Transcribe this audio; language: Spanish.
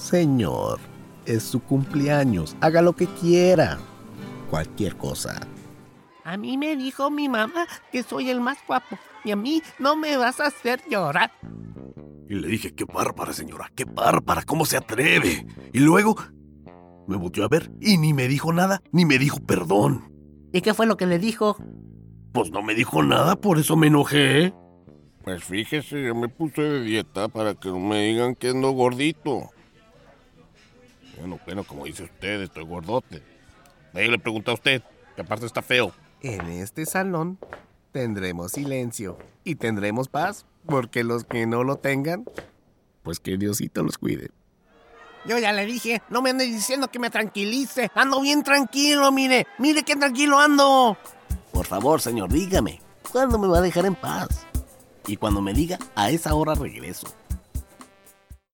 Señor, es su cumpleaños. Haga lo que quiera. Cualquier cosa. A mí me dijo mi mamá que soy el más guapo y a mí no me vas a hacer llorar. Y le dije, qué bárbara, señora, qué bárbara, ¿cómo se atreve? Y luego me volteó a ver y ni me dijo nada, ni me dijo perdón. ¿Y qué fue lo que le dijo? Pues no me dijo nada, por eso me enojé. Pues fíjese, yo me puse de dieta para que no me digan que ando gordito. Bueno, como dice usted, estoy gordote. Ahí le pregunté a usted, que aparte está feo. En este salón tendremos silencio y tendremos paz, porque los que no lo tengan, pues que Diosito los cuide. Yo ya le dije, no me ande diciendo que me tranquilice. Ando bien tranquilo, mire qué tranquilo ando. Por favor, señor, dígame, ¿cuándo me va a dejar en paz? Y cuando me diga, a esa hora regreso.